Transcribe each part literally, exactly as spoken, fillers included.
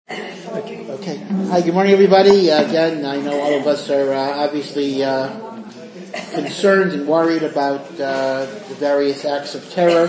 Okay. Okay. Hi, good morning, everybody. Uh, again, I know all of us are uh, obviously uh, concerned and worried about uh, the various acts of terror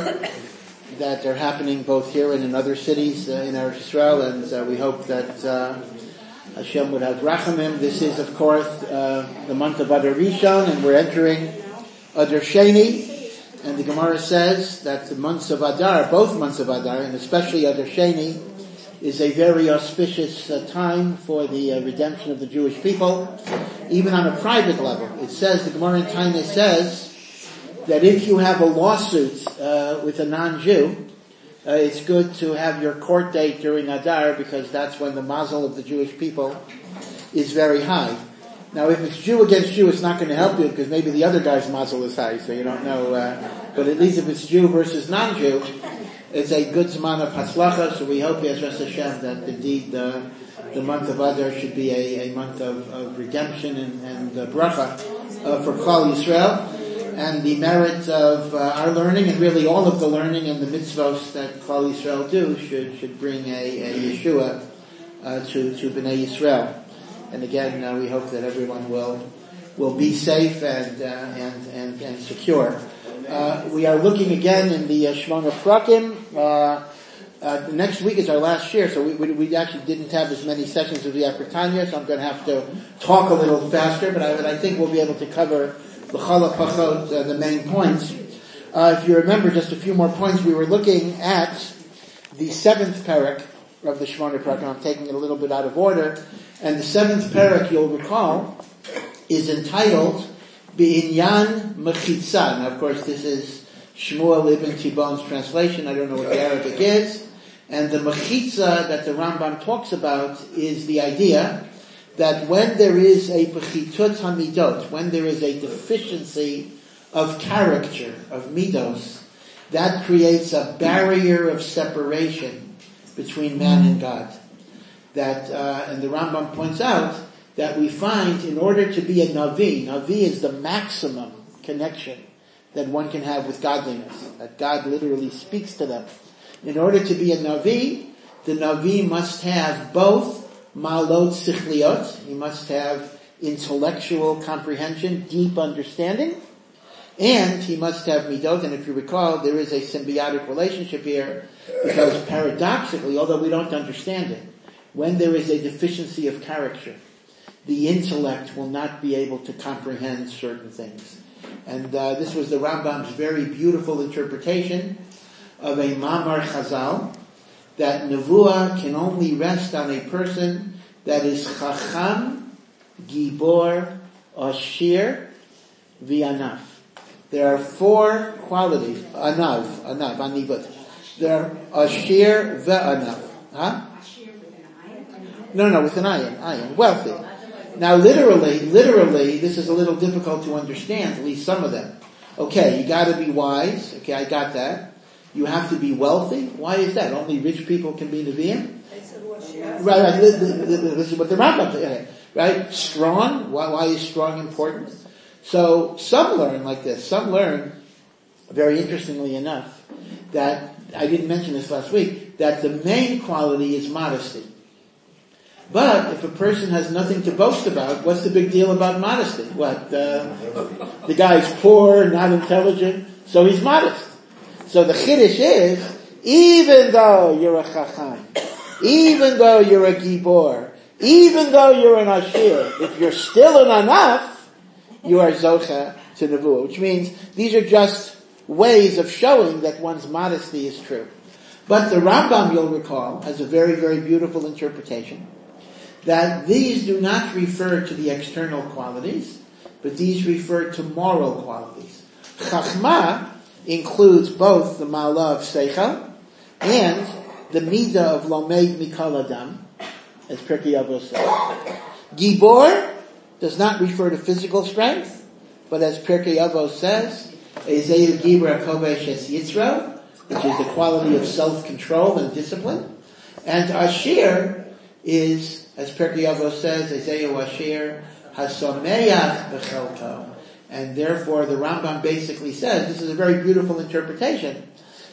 that are happening both here and in other cities uh, in Eretz Israel, and uh, we hope that uh, Hashem would have rachamim. This is, of course, uh, the month of Adar Rishon, and we're entering Adar Sheni, and the Gemara says that the months of Adar, both months of Adar, and especially Adar Sheni, is a very auspicious uh, time for the uh, redemption of the Jewish people, even on a private level. It says, the Gemara in Taina says, that if you have a lawsuit uh, with a non-Jew, uh, it's good to have your court date during Adar, because that's when the mazel of the Jewish people is very high. Now, if it's Jew against Jew, it's not going to help you, because maybe the other guy's mazel is high, so you don't know. Uh, but at least if it's Jew versus non-Jew, it's a good zman of hatzlacha, so we hope, Yezras Hashem, that indeed uh, the month of Adar should be a, a month of, of redemption and, and uh, bracha uh, for Klal Yisrael, and the merit of uh, our learning, and really all of the learning and the mitzvos that Klal Yisrael do should should bring a, a Yeshua uh, to to Bnei Yisrael. And again, uh, we hope that everyone will will be safe and uh, and, and and secure. Uh, we are looking again in the uh, Shmona Prakim. Uh, uh, next week is our last year, so we, we, we actually didn't have as many sessions as we have for Tanya, so I'm going to have to talk a little faster, but I, but I think we'll be able to cover the Chala Pachot, uh, the main points. Uh, if you remember, just a few more points, we were looking at the seventh parak of the Shmona Prakim. I'm taking it a little bit out of order, and the seventh parak, you'll recall, is entitled B'inyan Mechitza. Now, of course, this is Shmuel Ibn Tibon's translation. I don't know what the Arabic is. And the Mechitza that the Rambam talks about is the idea that when there is a Pechitut HaMidot, when there is a deficiency of character, of Midos, that creates a barrier of separation between man and God. That, uh, and the Rambam points out that we find in order to be a Navi, Navi is the maximum connection that one can have with godliness, that God literally speaks to them. In order to be a Navi, the Navi must have both Ma'alot Sichliot, he must have intellectual comprehension, deep understanding, and he must have Midot, and if you recall, there is a symbiotic relationship here, because paradoxically, although we don't understand it, when there is a deficiency of character, the intellect will not be able to comprehend certain things. And uh, this was the Rambam's very beautiful interpretation of a Mamar Chazal, that Nevuah can only rest on a person that is Chacham, Gibor, Ashir, V'Anav. There are four qualities. Anav, Anav, Anibut. There are Ashir, V'Anav. Huh? No, no, with an ayin, ayin, wealthy. Now, literally, literally, this is a little difficult to understand, at least some of them. Okay, you gotta be wise. Okay, I got that. You have to be wealthy. Why is that? Only rich people can be Nevi'im? Right, right. This is what the Rambam says. Right? Strong. Why, why is strong important? So, some learn like this. Some learn, very interestingly enough, that, I didn't mention this last week, that the main quality is modesty. But if a person has nothing to boast about, what's the big deal about modesty? What, uh, the guy's poor, not intelligent, so he's modest. So the chiddush is, even though you're a chacham, even though you're a gibor, even though you're an ashir, if you're still an anaf, you are zocha to nevuah, which means these are just ways of showing that one's modesty is true. But the Rambam, you'll recall, has a very, very beautiful interpretation, that these do not refer to the external qualities, but these refer to moral qualities. Chachma includes both the ma'ala of seichel and the midah of lomed mikol adam, as Pirkei Avos says. Gibor does not refer to physical strength, but as Pirkei Avos says, Ezeyu Gibor HaKovesh Es Yitzro, which is the quality of self-control and discipline. And Ashir is, as Pirkei Avos says, Ezeyu Ashir Hasomeach B'chelko. And therefore the Rambam basically says, this is a very beautiful interpretation,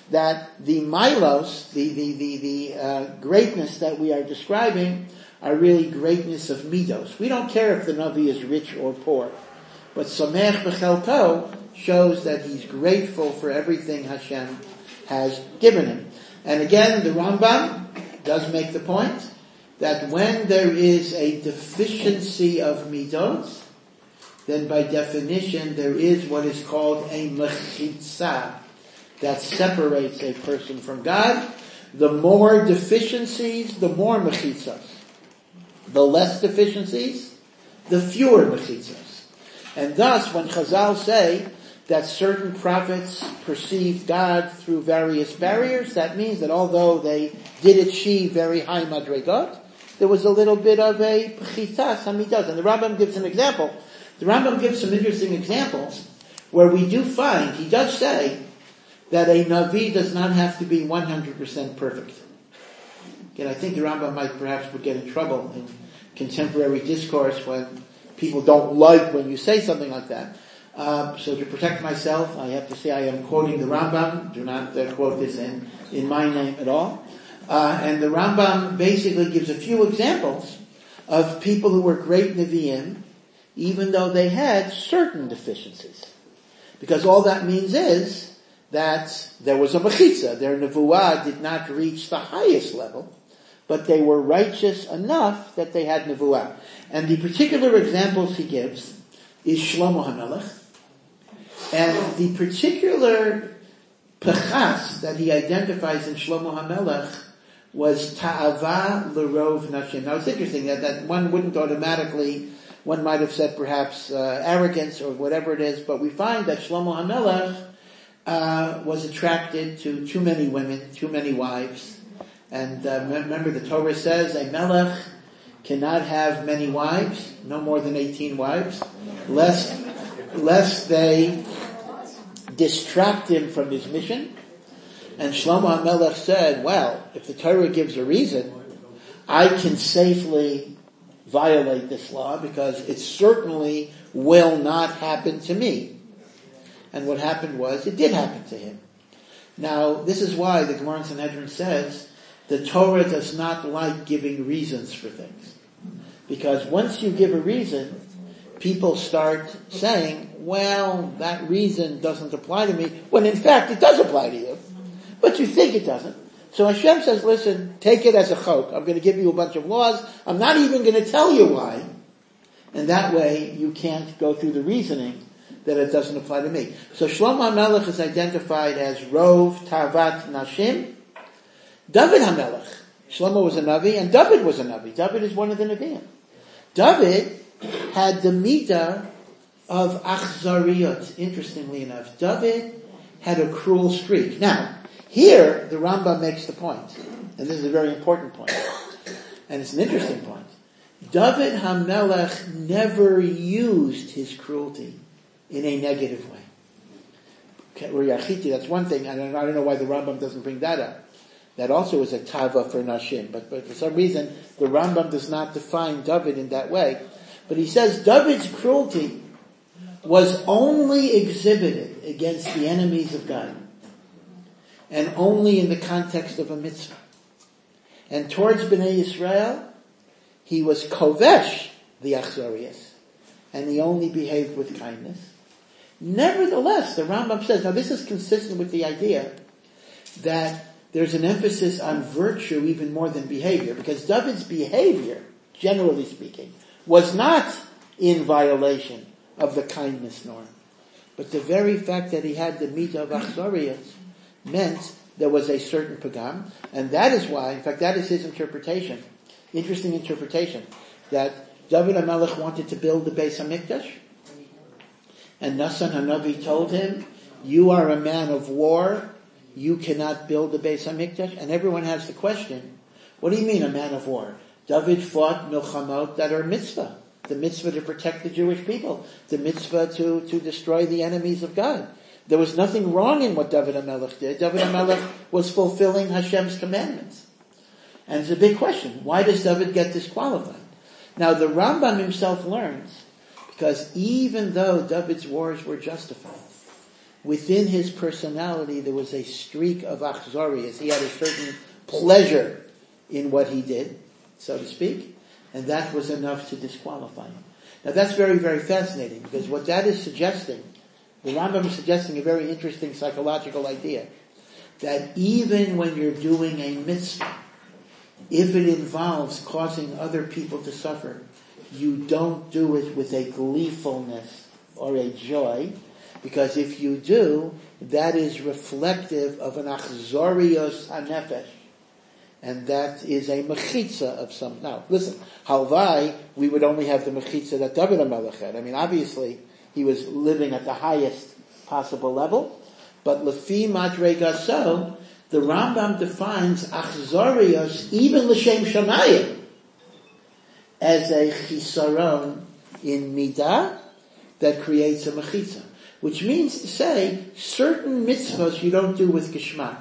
that the milos, the, the, the, the uh, greatness that we are describing, are really greatness of midos. We don't care if the Navi is rich or poor. But Samech B'Chelko shows that he's grateful for everything Hashem has given him. And again, the Rambam does make the point that when there is a deficiency of midot, then by definition there is what is called a mechitza that separates a person from God. The more deficiencies, the more mechitzas. The less deficiencies, the fewer mechitzas. And thus, when Chazal say that certain prophets perceived God through various barriers, that means that although they did achieve very high madregot, there was a little bit of a pechita, samidot. And the Rambam gives an example. The Rambam gives some interesting examples where we do find, he does say, that a Navi does not have to be one hundred percent perfect. Again, I think the Rambam might perhaps would get in trouble in contemporary discourse when people don't like when you say something like that. Uh, so to protect myself, I have to say I am quoting the Rambam. Do not uh, quote this in, in my name at all. Uh, and the Rambam basically gives a few examples of people who were great Nevi'im, even though they had certain deficiencies. Because all that means is that there was a mechitza. Their nevuah did not reach the highest level, but they were righteous enough that they had nevuah. And the particular examples he gives is Shlomo HaMelech. And the particular pechas that he identifies in Shlomo HaMelech was ta'ava l'rov nashim. Now it's interesting that, that one wouldn't automatically, one might have said perhaps uh, arrogance or whatever it is, but we find that Shlomo HaMelech uh, was attracted to too many women, too many wives. And uh, remember the Torah says a melech cannot have many wives, no more than eighteen wives, lest, lest they distract him from his mission. And Shlomo HaMelech said, well, if the Torah gives a reason, I can safely violate this law because it certainly will not happen to me. And what happened was, it did happen to him. Now, this is why the Gemara in Sanhedrin says, the Torah does not like giving reasons for things. Because once you give a reason, people start saying, well, that reason doesn't apply to me, when in fact it does apply to you. But you think it doesn't. So Hashem says, listen, take it as a chok. I'm going to give you a bunch of laws. I'm not even going to tell you why. And that way you can't go through the reasoning that it doesn't apply to me. So Shlomo HaMelech is identified as Rov Tavat Nashim. David HaMelech. Shlomo was a Navi and David was a Navi. David is one of the Nevi'im. David had the midah of achzariyot. Interestingly enough, David had a cruel streak. Now, here the Rambam makes the point, and this is a very important point, and it's an interesting point. David HaMelech never used his cruelty in a negative way. Okay, that's one thing, and I don't know why the Rambam doesn't bring that up. That also is a tava for Nashim, but, but for some reason the Rambam does not define David in that way. But he says David's cruelty was only exhibited against the enemies of God, and only in the context of a mitzvah. And towards Bnei Yisrael, he was kovesh the achzarias, and he only behaved with kindness. Nevertheless, the Rambam says, now this is consistent with the idea that there's an emphasis on virtue even more than behavior, because David's behavior, generally speaking, was not in violation of the kindness norm. But the very fact that he had the midah of achzarias meant there was a certain pagam, and that is why, in fact, that is his interpretation. Interesting interpretation, that David HaMelech wanted to build the Beis HaMikdash, and Nasan HaNavi told him, you are a man of war, you cannot build the Beis HaMikdash. And everyone has the question, what do you mean a man of war? David fought milchamot that are mitzvah. The mitzvah to protect the Jewish people. The mitzvah to, to destroy the enemies of God. There was nothing wrong in what David HaMelech did. David HaMelech was fulfilling Hashem's commandments. And it's a big question. Why does David get disqualified? Now the Rambam himself learns, because even though David's wars were justified, within his personality there was a streak of achzorius. He had a certain pleasure in what he did, so to speak, and that was enough to disqualify him. Now that's very, very fascinating, because what that is suggesting, the Rambam is suggesting a very interesting psychological idea, that even when you're doing a mitzvah, if it involves causing other people to suffer, you don't do it with a gleefulness or a joy, because if you do, that is reflective of an achzorios hanefesh, and that is a mechitza of some. Now, listen, halvai, we would only have the mechitza that David HaMelech had. I mean, obviously, he was living at the highest possible level, but lefi madrega so, the Rambam defines achzorios, even l'shem shamayim, as a chisaron in midah that creates a mechitza. Which means to say, certain mitzvahs you don't do with geschmack.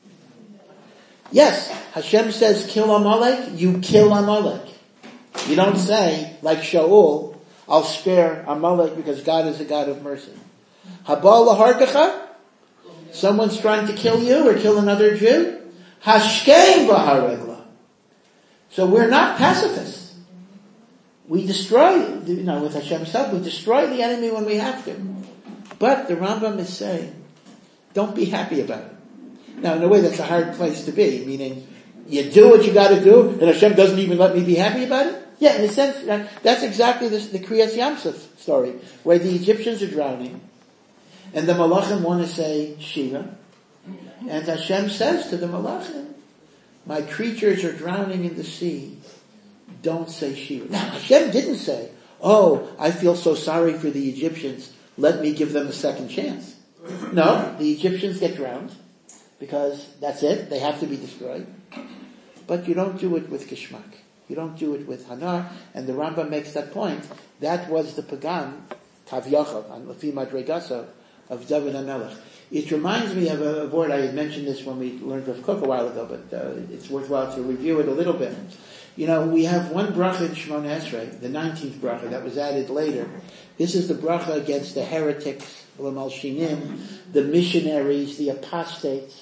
Yes, Hashem says kill Amalek, you kill Amalek. You don't say, like Shaul, I'll spare Amalek because God is a God of mercy. Habal lahargacha, someone's trying to kill you or kill another Jew. Hashkein b'haregla. So we're not pacifists. We destroy, you know, with Hashem's help, we destroy the enemy when we have to. But the Rambam is saying, don't be happy about it. Now, in a way, that's a hard place to be, meaning you do what you got to do, and Hashem doesn't even let me be happy about it. Yeah, in a sense, that's exactly this, the Kriyas Yamsuf story, where the Egyptians are drowning, and the Malachim want to say Shiva, and Hashem says to the Malachim, my creatures are drowning in the sea, don't say Shiva. Now, Hashem didn't say, oh, I feel so sorry for the Egyptians, let me give them a second chance. No, the Egyptians get drowned, because that's it, they have to be destroyed. But you don't do it with Kishmak. You don't do it with Hanar, and the Rambam makes that point. That was the Pagam, Kav Yachal, on Lefi Madregaso, of David HaMelech. It reminds me of a, a word, I had mentioned this when we learned Rav Kook a while ago, but uh, it's worthwhile to review it a little bit. You know, we have one bracha in Shemona Esrei, the nineteenth bracha, that was added later. This is the bracha against the heretics, the Malshinim, the missionaries, the apostates.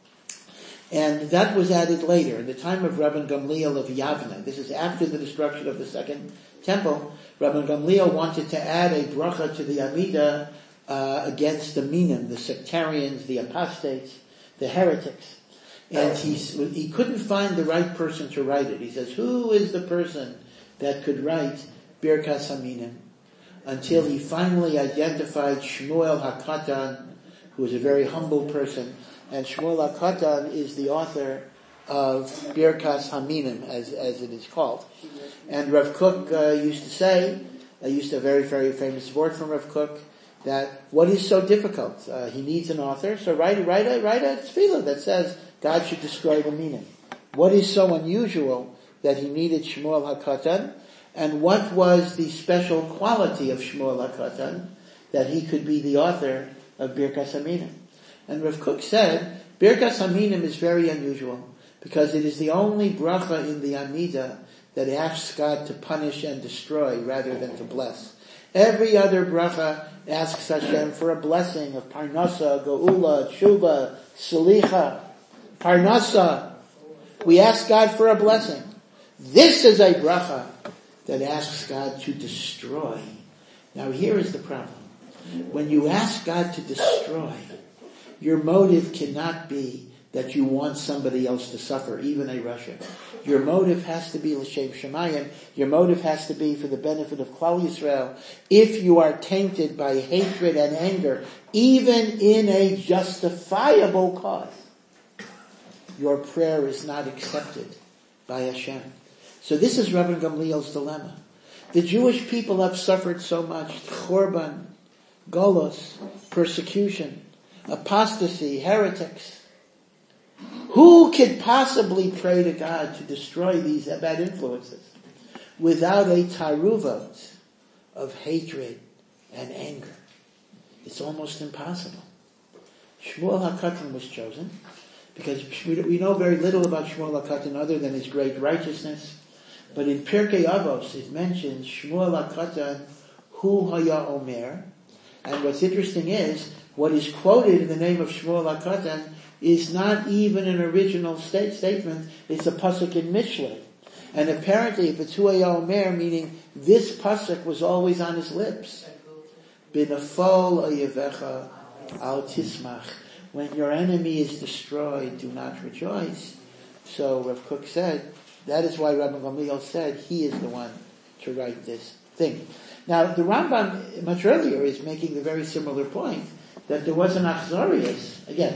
And that was added later, in the time of Rabban Gamliel of Yavne. This is after the destruction of the second temple. Rabban Gamliel wanted to add a bracha to the Amidah uh, against the Minim, the sectarians, the apostates, the heretics. And he, he couldn't find the right person to write it. He says, who is the person that could write Birkas HaMinim? Until he finally identified Shmuel HaKatan, who was a very humble person. And Shmuel HaKatan is the author of Birkas HaMinim, as, as it is called. And Rav Kook uh, used to say, I used to have a very, very famous word from Rav Kook, that what is so difficult? Uh, he needs an author, so write, write a, write a tefillah that says God should destroy the Minim. What is so unusual that he needed Shmuel HaKatan? And what was the special quality of Shmuel HaKatan that he could be the author of Birkas HaMinim? And Rav Kook said, Birkas HaMinim is very unusual because it is the only bracha in the Amidah that asks God to punish and destroy rather than to bless. Every other bracha asks Hashem for a blessing of Parnasa, Geula, Tshuva, Salicha, Parnasa. We ask God for a blessing. This is a bracha that asks God to destroy. Now here is the problem. When you ask God to destroy, your motive cannot be that you want somebody else to suffer, even a Russia. Your motive has to be l'shem shamayim. Your motive has to be for the benefit of Klal Yisrael. If you are tainted by hatred and anger, even in a justifiable cause, your prayer is not accepted by Hashem. So this is Rabban Gamliel's dilemma. The Jewish people have suffered so much: Chorban, Golos, persecution, apostasy, heretics. Who could possibly pray to God to destroy these bad influences without a taruvot of hatred and anger? It's almost impossible. Shmuel HaKatan was chosen because we know very little about Shmuel HaKatan other than his great righteousness. But in Pirkei Avos it mentions Shmuel HaKatan Hu Haya Omer. And what's interesting is what is quoted in the name of Shmuel HaKatan is not even an original state statement. It's a pasuk in Mishlei. And apparently, if it's Hu Haya Omer, meaning this pasuk was always on his lips. B'nafol oyevecha al tismach. When your enemy is destroyed, do not rejoice. So Rav Kook said, that is why Rabbi Gamliel said he is the one to write this thing. Now, the Rambam, much earlier, is making the very similar point that there was an Achzarius, again,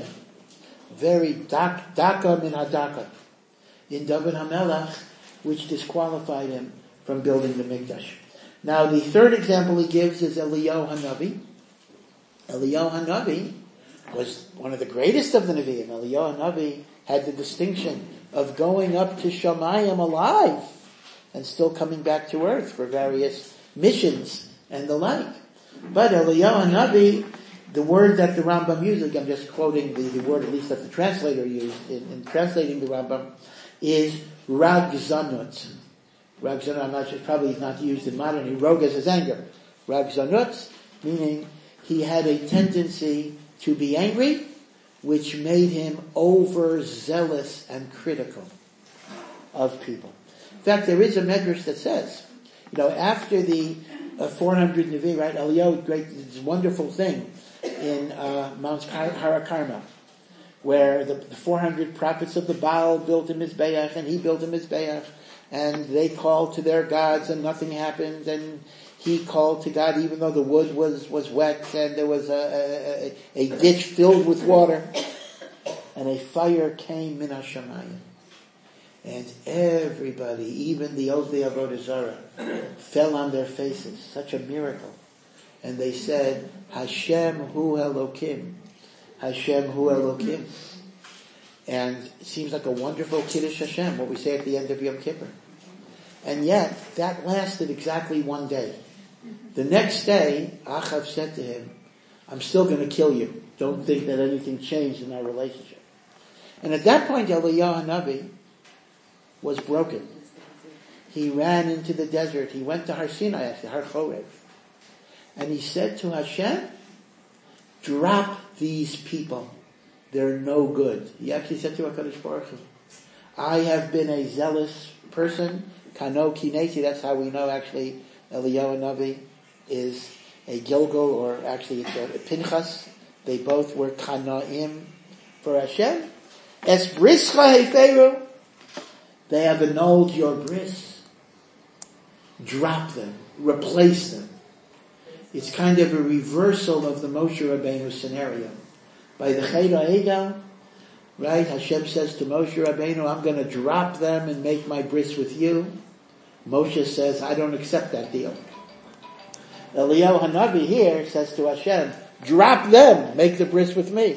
very dak, daka min hadaka, in David HaMelech, which disqualified him from building the Mikdash. Now, the third example he gives is Eliyahu HaNavi. Eliyahu HaNavi was one of the greatest of the Nevi'im. Eliyahu HaNavi had the distinction of going up to Shamayim alive and still coming back to earth for various missions and the like. But Eliyahu HaNavi, the word that the Rambam used, I'm just quoting the, the word at least that the translator used in, in translating the Rambam, is Ragzanut. Ragzanut, I'm not sure, probably not used in modern. He rogas his anger. Ragzanut, meaning he had a tendency to be angry, which made him overzealous and critical of people. In fact, there is a medrash that says, you know, after the uh, four hundred Nevi, right, Eliyahu, great, this wonderful thing in uh, Mount Har Carmel, where the, the four hundred prophets of the Baal built a Mizbeach, and he built a Mizbeach, and they called to their gods, and nothing happened, and he called to God even though the wood was, was wet, and there was a, a, a ditch filled with water, and a fire came min hashamayim. And everybody, even the Ovdei Avodah Zarah, fell on their faces. Such a miracle. And they said, Hashem hu Elokim. Hashem hu Elokim. And it seems like a wonderful Kiddush Hashem, what we say at the end of Yom Kippur. And yet, that lasted exactly one day. The next day, Achav said to him, I'm still going to kill you. Don't think that anything changed in our relationship. And at that point, Eliyahu HaNavi was broken. He ran into the desert. He went to Har Sinai, actually, Har Chorev. And he said to Hashem, drop these people. They're no good. He actually said to HaKadosh Baruch Hu, I have been a zealous person. Kano Kinesi, that's how we know actually Eliyahu HaNavi is a Gilgal, or actually it's a Pinchas. They both were Kanaim for Hashem. Es brischa heferu. They have annulled your bris. Drop them. Replace them. It's kind of a reversal of the Moshe Rabbeinu scenario. By the Chayra Egel, right, Hashem says to Moshe Rabbeinu, I'm going to drop them and make my bris with you. Moshe says, I don't accept that deal. Eliyahu HaNavi here says to Hashem, drop them, make the bris with me.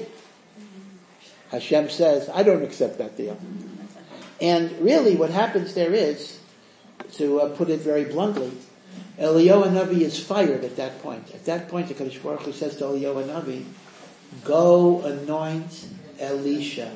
Hashem says, I don't accept that deal. And really what happens there is, to uh, put it very bluntly, Eliyahu HaNavi is fired at that point. At that point, the Kadosh Baruch Hu says to Eliyahu HaNavi, go anoint Elisha.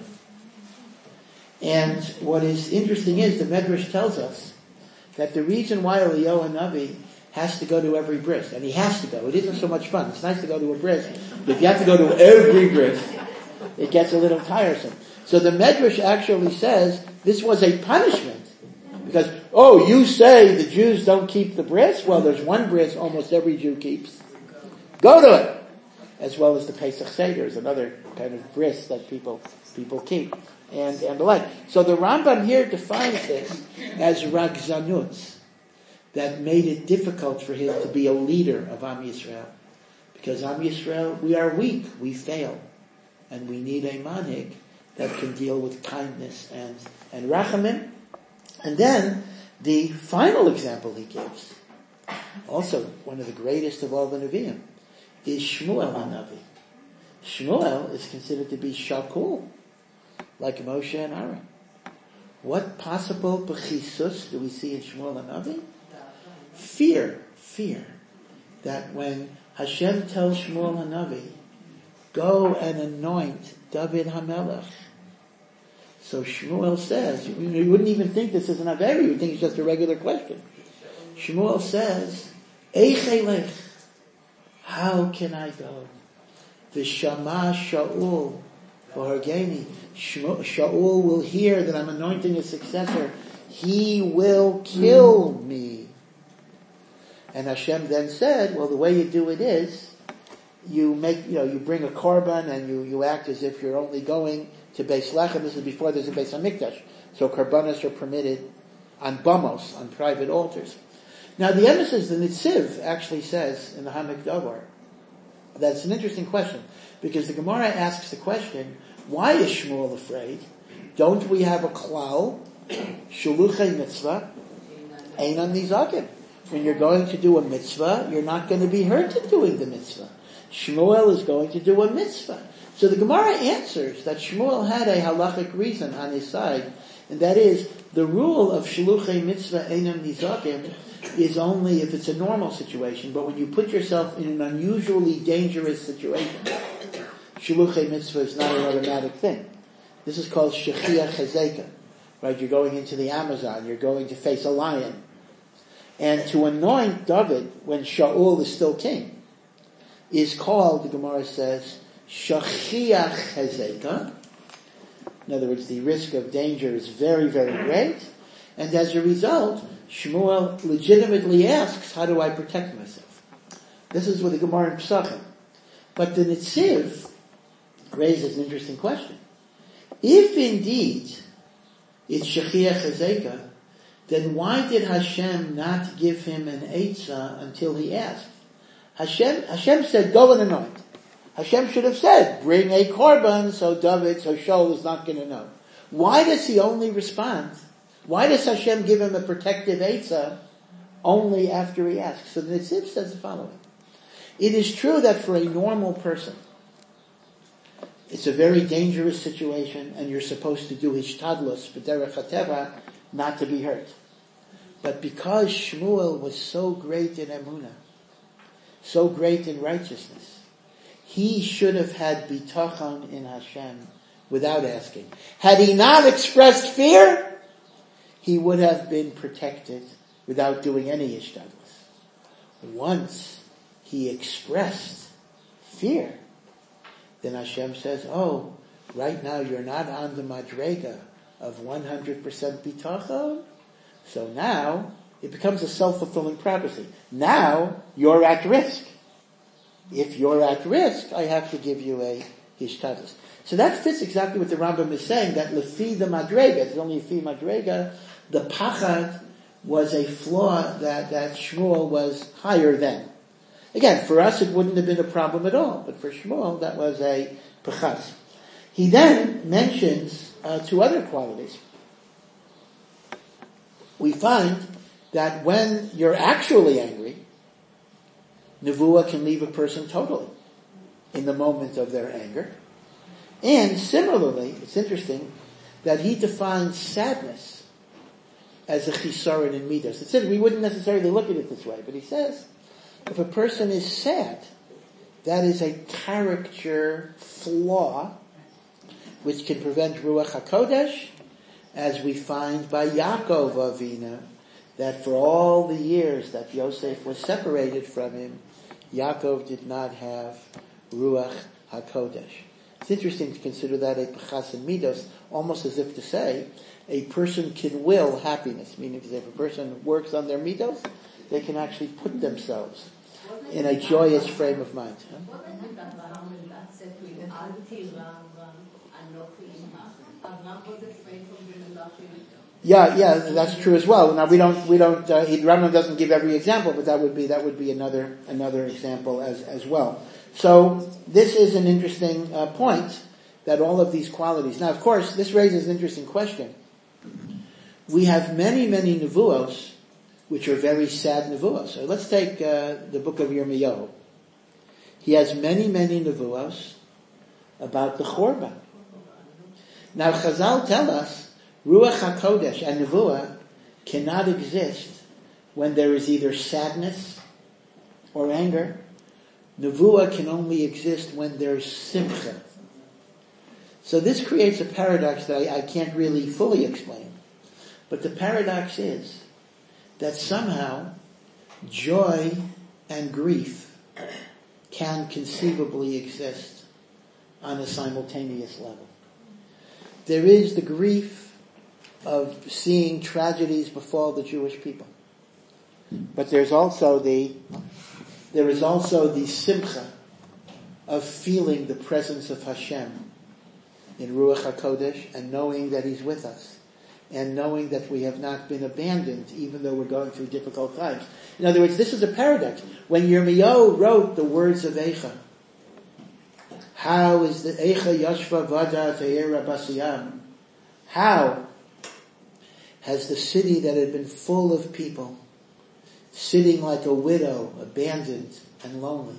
And what is interesting is, the Medrash tells us that the reason why Eliyahu HaNavi has to go to every bris, and he has to go, it isn't so much fun. It's nice to go to a bris, but if you have to go to every bris, it gets a little tiresome. So the Medrash actually says this was a punishment. Because, oh, you say the Jews don't keep the bris? Well, there's one bris almost every Jew keeps. Go to it! As well as the Pesach Seder is another kind of bris that people people keep. And, and the like. So the Rambam here defines this as ragzanut, that made it difficult for him to be a leader of Am Yisrael. Because Am Yisrael, we are weak, we fail. And we need a manhig that can deal with kindness and, and rachamim. And then, the final example he gives, also one of the greatest of all the Nevi'im, is Shmuel HaNavi. Shmuel is considered to be shakul, like Moshe and Aaron. What possible bechisus do we see in Shmuel HaNavi? Fear, fear, that when Hashem tells Shmuel HaNavi, go and anoint David HaMelech. So Shmuel says, you wouldn't even think this is an Averi, you would think it's just a regular question. Shmuel says, Eich elech, how can I go? V'shama Shaul v'hargeni. Shaul will hear that I'm anointing a successor. He will kill me. And Hashem then said, well, the way you do it is, you make, you know, you bring a korban and you, you act as if you're only going to Beis Lechem. This is before there's a Beis HaMikdash. So korbanos are permitted on bamos, on private altars. Now the emphasis, the Nitziv actually says in the Hamak Davar, that's an interesting question, because the Gemara asks the question, why is Shmuel afraid? Don't we have a klal, shuluchei mitzvah, einan nizakim? When you're going to do a mitzvah, you're not going to be hurt in doing the mitzvah. Shmuel is going to do a mitzvah. So the Gemara answers that Shmuel had a halachic reason on his side, and that is, the rule of shuluchei mitzvah einan nizakim is only if it's a normal situation, but when you put yourself in an unusually dangerous situation, shuluchei mitzvah is not an automatic thing. This is called shechia chazeka, right? You're going into the Amazon, you're going to face a lion. And to anoint David when Shaul is still king is called, the Gemara says, shechia chazeka. In other words, the risk of danger is very, very great. And as a result, Shmuel legitimately asks, how do I protect myself? This is what the Gemara in Pesachim. But the Nitziv raises an interesting question. If indeed it's Shechia Chazeka, then why did Hashem not give him an Eitzah until he asked? Hashem, Hashem said, go and anoint. Hashem should have said, bring a korban so David, so Shaul is not going to know. Why does he only respond? Why does Hashem give him a protective Eitzah only after he asks? So the Nitziv says the following. It is true that for a normal person, it's a very dangerous situation and you're supposed to do hishtadlus, b'derech hateva, not to be hurt. But because Shmuel was so great in emunah, so great in righteousness, he should have had bitachon in Hashem without asking. Had he not expressed fear, he would have been protected without doing any ishtadlus. Once he expressed fear, then Hashem says, oh, right now you're not on the madrega of one hundred percent bitachon, so now it becomes a self-fulfilling prophecy. Now you're at risk. If you're at risk, I have to give you a hishtadlus. So that fits exactly what the Rambam is saying, that lefi the madrega, it's only lefi madrega, the pachad was a flaw that, that Shmuel was higher than. Again, for us it wouldn't have been a problem at all, but for Shmuel that was a pachas. He then mentions uh, two other qualities. We find that when you're actually angry, nevuah can leave a person totally in the moment of their anger. And similarly, it's interesting that he defines sadness as a chisaron in midas. It said we wouldn't necessarily look at it this way, but he says if a person is sad, that is a character flaw which can prevent Ruach HaKodesh, as we find by Yaakov Avinu, that for all the years that Yosef was separated from him, Yaakov did not have Ruach HaKodesh. It's interesting to consider that a pachas in midos, almost as if to say, a person can will happiness, meaning if a person works on their midos, they can actually put themselves in a joyous frame of mind. Huh? Yeah, yeah, that's true as well. Now we don't, we don't. Uh, Rambam doesn't give every example, but that would be that would be another another example as as well. So this is an interesting uh, point, that all of these qualities. Now, of course, this raises an interesting question. We have many, many nevuos which are very sad nevuos. So let's take uh, the book of Yirmiyahu. He has many, many nevuos about the Chorban. Now, Chazal tell us Ruach HaKodesh and nevuah cannot exist when there is either sadness or anger. Nevuah can only exist when there's simcha. So this creates a paradox that I, I can't really fully explain. But the paradox is that somehow joy and grief can conceivably exist on a simultaneous level. There is the grief of seeing tragedies befall the Jewish people. But there's also the, there is also the simcha of feeling the presence of Hashem in Ruach HaKodesh and knowing that He's with us and knowing that we have not been abandoned even though we're going through difficult times. In other words, this is a paradox. When Yirmiyahu wrote the words of Eicha, how is the Eicha Yashva Vada Te'era Basiyam? How has the city that had been full of people sitting like a widow, abandoned and lonely,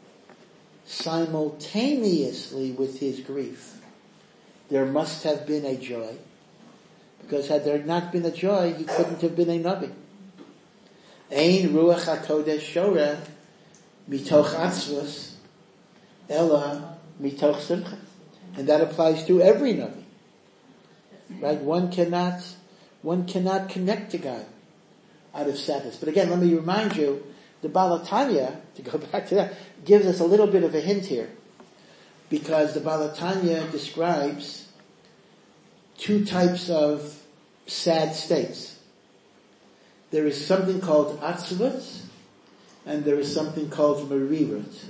simultaneously with his grief, there must have been a joy. Because had there not been a joy, he couldn't have been a Navi. Ein Ruach HaKodesh Shoreh mitoch atzvus ela mitoch simcha. And that applies to every Navi. Right? One cannot, one cannot connect to God out of sadness. But again, let me remind you, the Baal HaTanya, to go back to that, gives us a little bit of a hint here. Because the Baal HaTanya describes two types of sad states. There is something called atzvut, and there is something called merirut.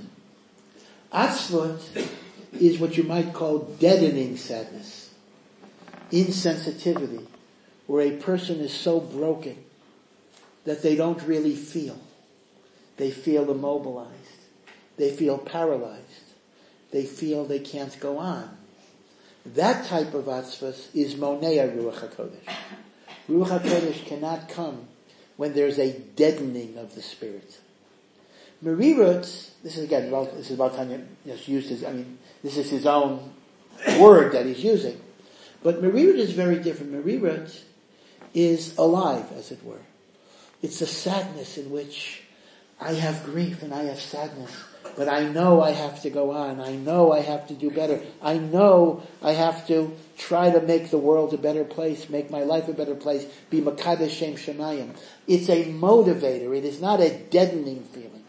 Atzvut is what you might call deadening sadness, insensitivity, where a person is so broken that they don't really feel. They feel immobilized. They feel paralyzed. They feel they can't go on. That type of atzvus is monea Ruach HaKodesh. Ruach HaKodesh cannot come when there's a deadening of the spirit. Merirut, this is again, this is Baal HaTanya just used his, I mean, this is his own word that he's using. But merirut is very different. Merirut is alive, as it were. It's a sadness in which I have grief and I have sadness, but I know I have to go on. I know I have to do better. I know I have to try to make the world a better place, make my life a better place, be Makadesh Shem Shemayim. It's a motivator. It is not a deadening feeling.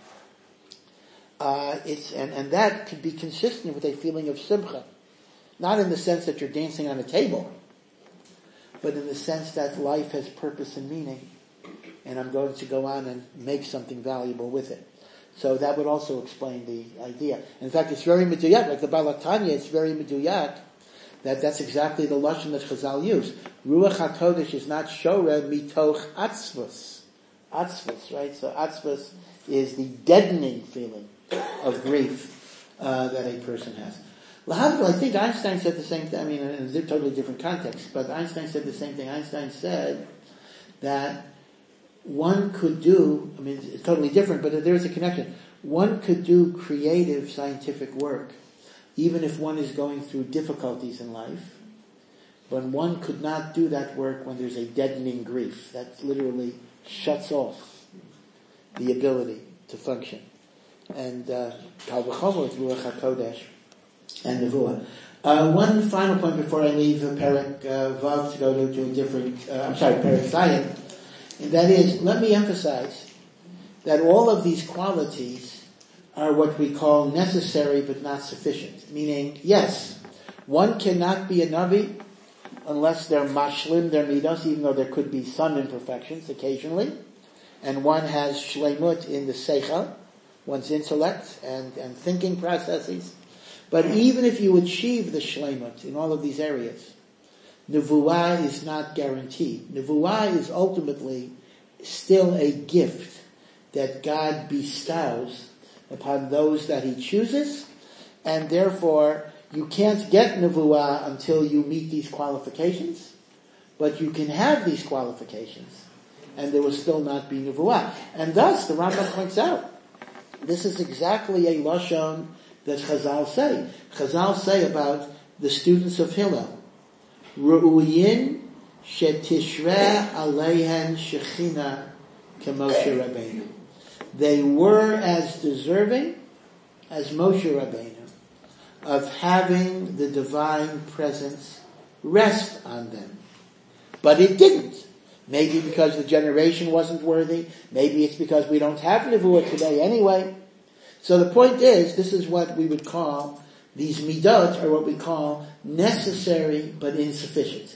Uh, it's, and, and that could be consistent with a feeling of simcha. Not in the sense that you're dancing on a table, but in the sense that life has purpose and meaning, and I'm going to go on and make something valuable with it. So that would also explain the idea. In fact, it's very meduyak, like the Baal HaTanya, it's very meduyak, that that's exactly the lashon that Chazal use. Ruach HaKodesh is not shoreh mitoch atzvus. Atzvus, right? So atzvus is the deadening feeling of grief uh, that a person has. Lahavdil, I think Einstein said the same thing, I mean, in a totally different context, but Einstein said the same thing. Einstein said that one could do, I mean, it's totally different, but there's a connection. One could do creative scientific work, even if one is going through difficulties in life, but one could not do that work when there's a deadening grief. That literally shuts off the ability to function. And, Kal V'chomer with Ruach HaKodesh and Nevuah. Uh, one final point before I leave Perek uh, Vav to go to, to a different, uh, I'm sorry, Perek Zayin. And that is, let me emphasize that all of these qualities are what we call necessary but not sufficient. Meaning, yes, one cannot be a Navi unless they're mashlim, their midos, even though there could be some imperfections occasionally. And one has shleimut in the seichel, one's intellect and, and thinking processes. But even if you achieve the shleimut in all of these areas, Nevuah is not guaranteed. Nevuah is ultimately still a gift that God bestows upon those that He chooses, and therefore you can't get Nevuah until you meet these qualifications, but you can have these qualifications, and there will still not be Nevuah. And thus, the Rambam points out, this is exactly a lashon that Chazal say. Chazal say about the students of Hillel, Ru'uyin shetishre aleihen shechina k'Moshe Rabbeinu. They were as deserving as Moshe Rabbeinu of having the divine presence rest on them. But it didn't. Maybe because the generation wasn't worthy. Maybe it's because we don't have Nevuah today anyway. So the point is, this is what we would call these midot are what we call necessary but insufficient.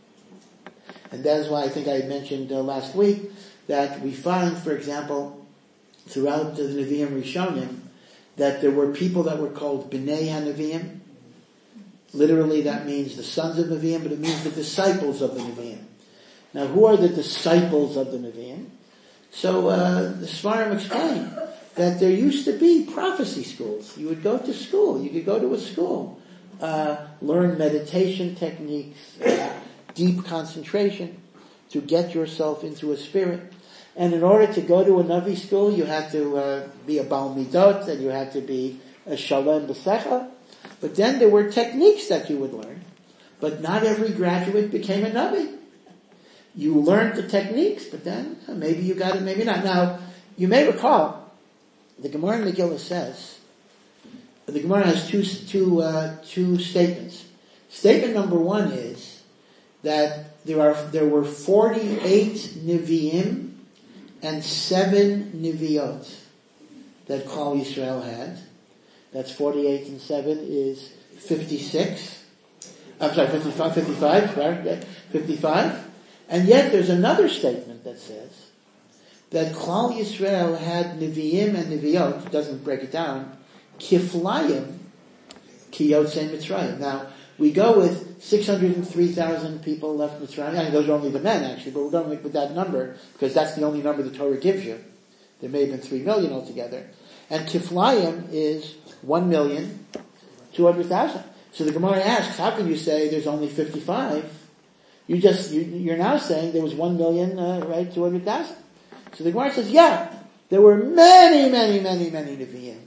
And that is why I think I mentioned uh, last week that we find, for example, throughout the Nevi'im Rishonim, that there were people that were called B'nai HaNevi'im. Literally that means the sons of Nevi'im, but it means the disciples of the Nevi'im. Now who are the disciples of the Nevi'im? So uh, the Svarim explain that there used to be prophecy schools. You would go to school, you could go to a school, uh, learn meditation techniques, uh, deep concentration to get yourself into a spirit. And in order to go to a Navi school, you had to uh, be a Baal Midot, and you had to be a Shalem B'Sechel. But then there were techniques that you would learn. But not every graduate became a Navi. You learned the techniques, but then uh, maybe you got it, maybe not. Now, you may recall, the Gemara in Megillah says, the Gemara has two, two, uh, two statements. Statement number one is that there are, there were forty-eight Nevi'im and seven Nevi'ot that Klal Yisrael had. That's forty-eight and seven is fifty-six. I'm sorry, fifty-five, fifty-five, right? fifty-five. And yet there's another statement that says that Klal Yisrael had Nevi'im and Nevi'ot, it doesn't break it down, Kiflayim, Ki Yotzei Mitzrayim. Now, we go with six hundred three thousand people left Mitzrayim. I mean, those are only the men, actually, but we're going with that number because that's the only number the Torah gives you. There may have been three million altogether. And Kiflayim is one million two hundred thousand. So the Gemara asks, how can you say there's only fifty-five? You just, you, you're now saying there was one million, uh, right, two hundred thousand. So the Gemara says, yeah, there were many, many, many, many Nevi'im.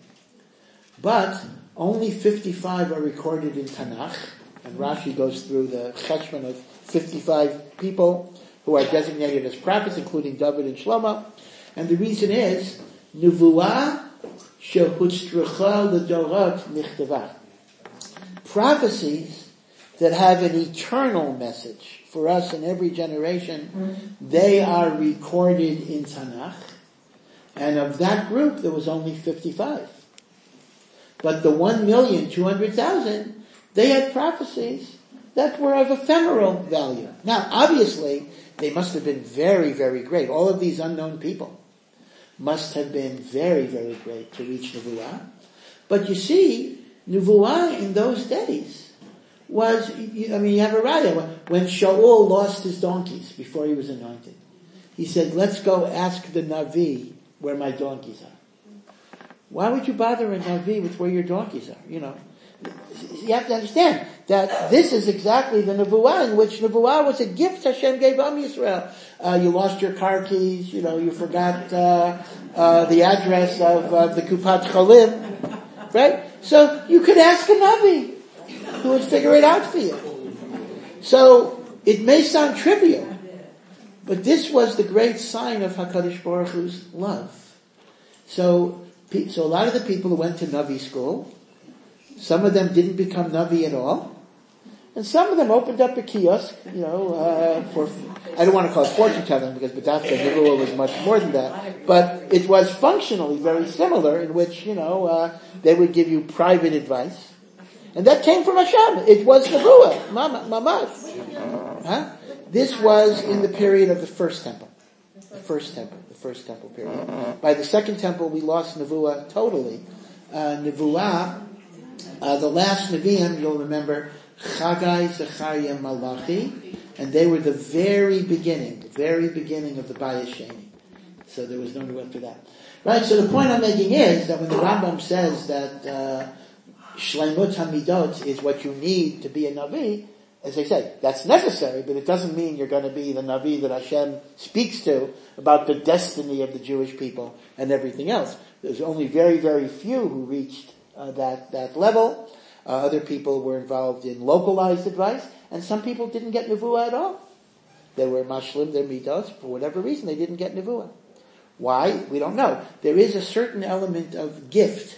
But only fifty-five are recorded in Tanakh. And Rashi goes through the cheshbon of fifty-five people who are designated as prophets, including David and Shlomo. And the reason is, Nevuah shehutzricha l'dorot nichtava. Prophecies that have an eternal message for us in every generation, they are recorded in Tanakh. And of that group, there was only fifty-five. But the one million two hundred thousand, they had prophecies that were of ephemeral value. Now, obviously, they must have been very, very great. All of these unknown people must have been very, very great to reach Nevuah. But you see, Nevuah in those days was, I mean, you have a raya. When Shaul lost his donkeys before he was anointed, he said, let's go ask the Navi where my donkeys are. Why would you bother a Navi with where your donkeys are? You know, you have to understand that this is exactly the Nevuah in which Nevuah was a gift Hashem gave Am Yisrael. Uh, you lost your car keys, you know, you forgot uh, uh, the address of uh, the Kupat Cholim, right? So you could ask a Navi who would figure it out for you. So it may sound trivial, but this was the great sign of HaKadosh Baruch Hu's love. So, so a lot of the people who went to Navi school, some of them didn't become Navi at all. And some of them opened up a kiosk, you know, uh, for, I don't want to call it fortune telling because B'dafka Nevuah was much more than that. But it was functionally very similar in which, you know, uh, they would give you private advice. And that came from Hashem. It was Nevuah, Mamash. Huh? This was in the period of the first temple. The first temple. The first temple period. By the second temple, we lost Nevuah totally. Uh, Nevuah, Uh, the last Nevi'im, you'll remember, Chagai, Zechariah, Malachi, and they were the very beginning, the very beginning of the Bayis Sheni. So there was no Nevuah after that. Right, so the point I'm making is that when the Rambam says that uh, Shleimut HaMidot is what you need to be a Navi, as I say, that's necessary, but it doesn't mean you're going to be the Navi that Hashem speaks to about the destiny of the Jewish people and everything else. There's only very, very few who reached Uh, that, that level. Uh, other people were involved in localized advice, and some people didn't get Nevuah at all. They were mashlim, their midos, for whatever reason they didn't get Nevuah. Why? We don't know. There is a certain element of gift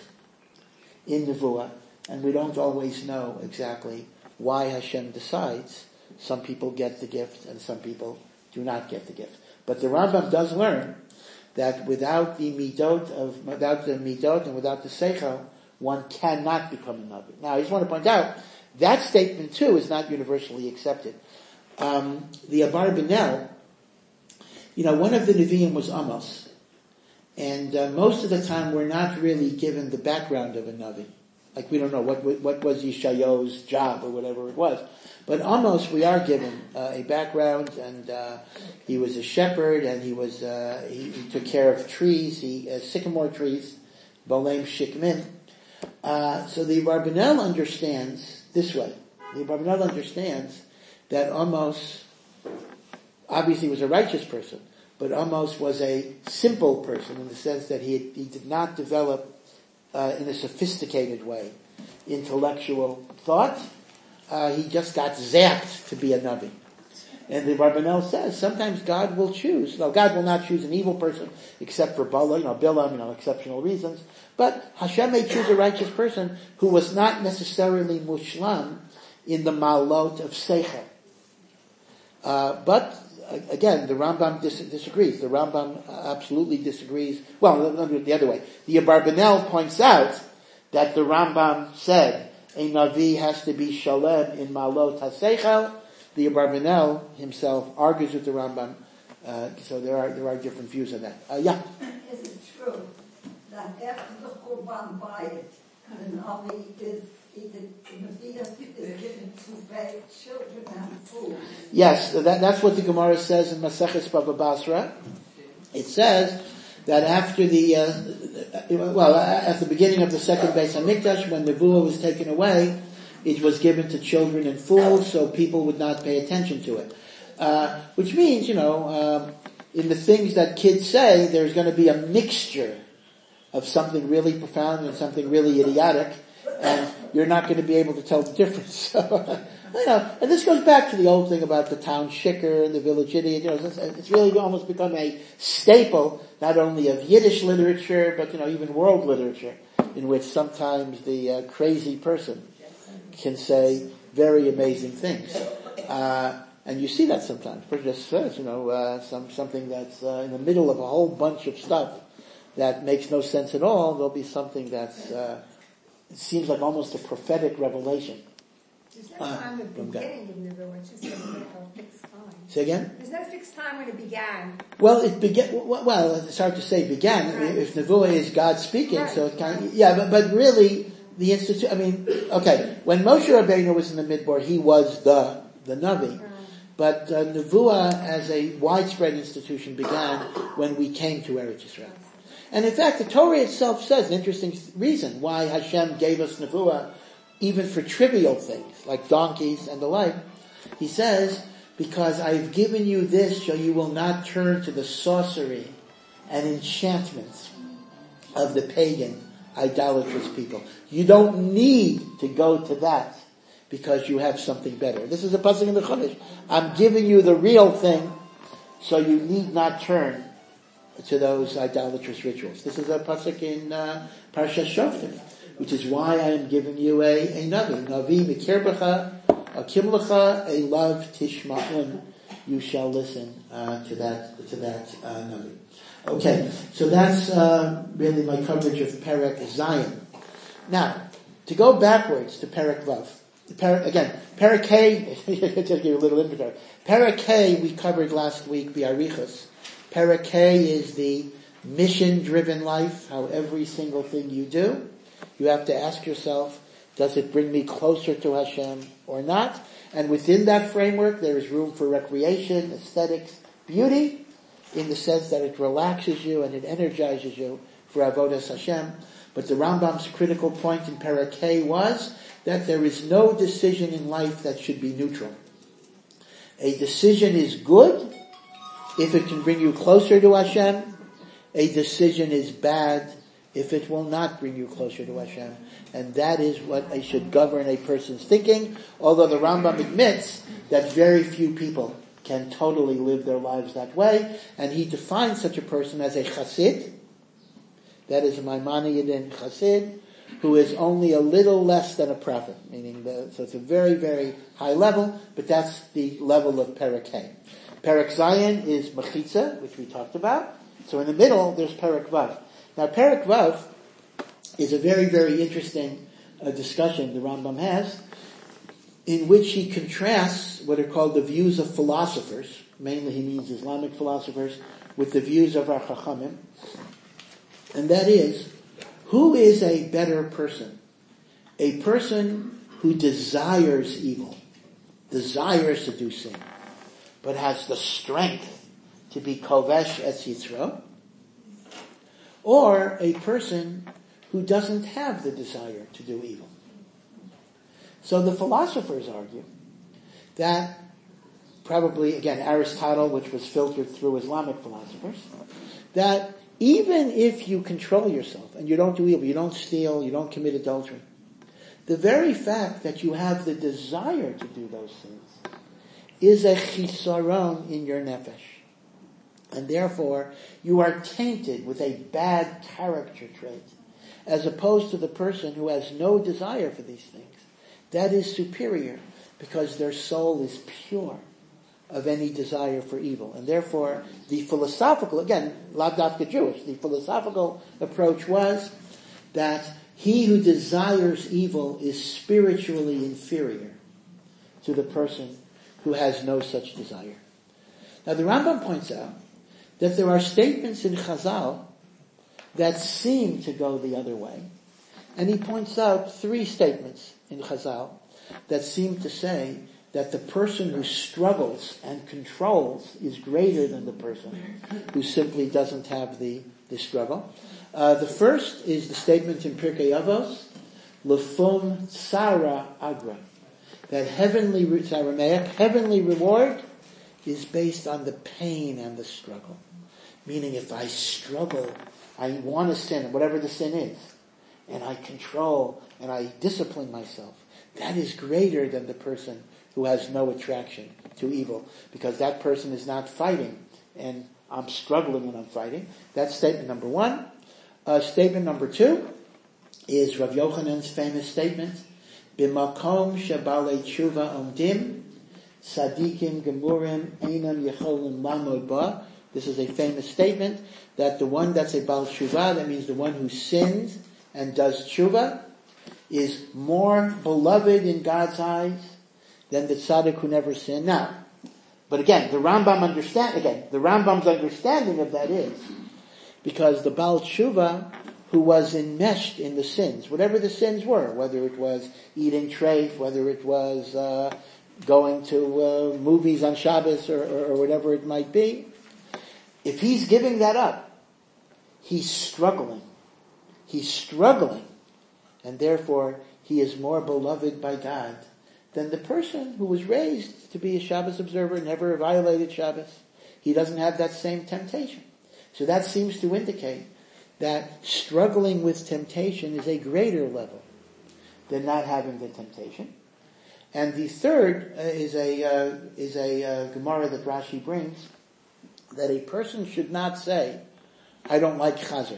in Nevuah, and we don't always know exactly why Hashem decides some people get the gift and some people do not get the gift. But the Rambam does learn that without the midot of, without the midot and without the seichel, one cannot become a Navi. Now, I just want to point out, that statement too is not universally accepted. Um, the Abarbanel, you know, one of the Nevi'im was Amos. And uh, most of the time we're not really given the background of a Navi. Like we don't know what what was Yeshayahu's job or whatever it was. But Amos we are given uh, a background, and uh, he was a shepherd, and he was uh, he, he took care of trees, he uh, sycamore trees, Bolem Shikmin. Uh, so the Abarbanel understands this way. The Abarbanel understands that Amos obviously was a righteous person, but Amos was a simple person in the sense that he he did not develop uh, in a sophisticated way intellectual thought. Uh, he just got zapped to be a Navi. And the Abarbanel says sometimes God will choose. No, God will not choose an evil person except for Bala, you know, Bilam, you know, exceptional reasons. But Hashem may choose a righteous person who was not necessarily mushlam in the malot of seichel. Uh, but again, the Rambam dis- disagrees. The Rambam absolutely disagrees. Well, let me do it the other way. The Abarbanel points out that the Rambam said a Navi has to be shalem in malot haseichel. The Abarbanel himself argues with the Rambam. Uh, so there are there are different views on that. Uh, yeah. Is it true that after the Churban Bayit, the Navi is either the Navi is given to bathe children and food? Yes, that, that's what the Gemara says in Maseches Bava Basra. It says that after the, uh, well, at the beginning of the second Beis Hamikdash, when the Nevuah was taken away, it was given to children and fools, so people would not pay attention to it. Uh, which means, you know, um, in the things that kids say, there's going to be a mixture of something really profound and something really idiotic, and you're not going to be able to tell the difference. So, you know, and this goes back to the old thing about the town shikar and the village idiot. You know, it's, it's really almost become a staple, not only of Yiddish literature, but, you know, even world literature, in which sometimes the uh, crazy person can say very amazing things. Uh, and you see that sometimes. It just says, you know, uh, some, something that's uh, in the middle of a whole bunch of stuff that makes no sense at all. There'll be something that's, uh, it seems like almost a prophetic revelation. There's no time of beginning of Nevuah, it's just a fixed time. Say again? There's no fixed time when it began. Well, it began, well, it's hard to say began. Right. If Nevuah is God speaking, right. So it kind of, yeah, but, but really, the institute, I mean, okay, when Moshe Rabbeinu was in the Midbar, he was the, the Navi. Right. But uh, Nevuah as a widespread institution began when we came to Eretz Yisrael. And in fact, the Torah itself says an interesting reason why Hashem gave us Nevuah, even for trivial things, like donkeys and the like. He says, because I've given you this so you will not turn to the sorcery and enchantments of the pagan, idolatrous people. You don't need to go to that because you have something better. This is a pasuk in the Chumash. I'm giving you the real thing so you need not turn to those idolatrous rituals. This is a pasuk in uh, Parashat Shoftim, which is why I am giving you a, a Navi. Navi mikirbecha, akim lecha, a love tishma'un. You shall listen uh, to that to that uh, Navi. Okay, so that's uh, really my coverage of Perek Zayin. Now, to go backwards to Perek Vav. Per, again, Perek Hey, just give you a little inventory. Perek Hey we covered last week, Biarichos. Perek Hey is the mission-driven life, how every single thing you do, you have to ask yourself, does it bring me closer to Hashem or not? And within that framework, there is room for recreation, aesthetics, beauty, in the sense that it relaxes you and it energizes you for Avodas Hashem. But the Rambam's critical point in Perek Hey was that there is no decision in life that should be neutral. A decision is good if it can bring you closer to Hashem. A decision is bad if it will not bring you closer to Hashem. And that is what should govern a person's thinking, although the Rambam admits that very few people can totally live their lives that way, and he defines such a person as a chassid, that is a Maimonidean chassid, who is only a little less than a prophet, meaning the, so it's a very, very high level, but that's the level of Perek Hey. Perek Zayin is Mechitza, which we talked about. So in the middle, there's Perek Vav. Now Perek Vav is a very, very interesting uh, discussion the Rambam has, in which he contrasts what are called the views of philosophers, mainly he means Islamic philosophers, with the views of our Chachamim. And that is, who is a better person? A person who desires evil, desires to do sin, but has the strength to be kovesh etz yitzro, or a person who doesn't have the desire to do evil. So the philosophers argue that probably, again, Aristotle, which was filtered through Islamic philosophers, that even if you control yourself and you don't do evil, you don't steal, you don't commit adultery, the very fact that you have the desire to do those things is a chisaron in your nefesh. And therefore, you are tainted with a bad character trait, as opposed to the person who has no desire for these things. That is superior, because their soul is pure of any desire for evil. And therefore, the philosophical, again, lav dafka Jewish, the philosophical approach was that he who desires evil is spiritually inferior to the person who has no such desire. Now the Rambam points out that there are statements in Chazal that seem to go the other way. And he points out three statements in Chazal that seem to say that the person who struggles and controls is greater than the person who simply doesn't have the, the struggle. Uh, the first is the statement in Pirkei Avos, Lefum Tsara Agra, that heavenly, heavenly reward is based on the pain and the struggle. Meaning if I struggle, I want to sin, whatever the sin is, and I control and I discipline myself, that is greater than the person who has no attraction to evil, because that person is not fighting, and I'm struggling and I'm fighting. That's statement number one. Uh, statement number two is Rav Yochanan's famous statement, B'makom shebalei tshuva omdim, tzadikim gemurim einam yecholim lamod ba. This is a famous statement that the one that's a bal tshuva, that means the one who sins and does tshuva, is more beloved in God's eyes than the tzaddik who never sinned. Now, but again, the Rambam understand, again, the Rambam's understanding of that is, because the Baal Tshuva, who was enmeshed in the sins, whatever the sins were, whether it was eating treif, whether it was uh, going to uh, movies on Shabbos, or, or, or whatever it might be, if he's giving that up, he's struggling. He's struggling, and therefore he is more beloved by God than the person who was raised to be a Shabbos observer, never violated Shabbos. He doesn't have that same temptation. So that seems to indicate that struggling with temptation is a greater level than not having the temptation. And the third uh, is a uh, is a uh, Gemara that Rashi brings, that a person should not say, I don't like chazer.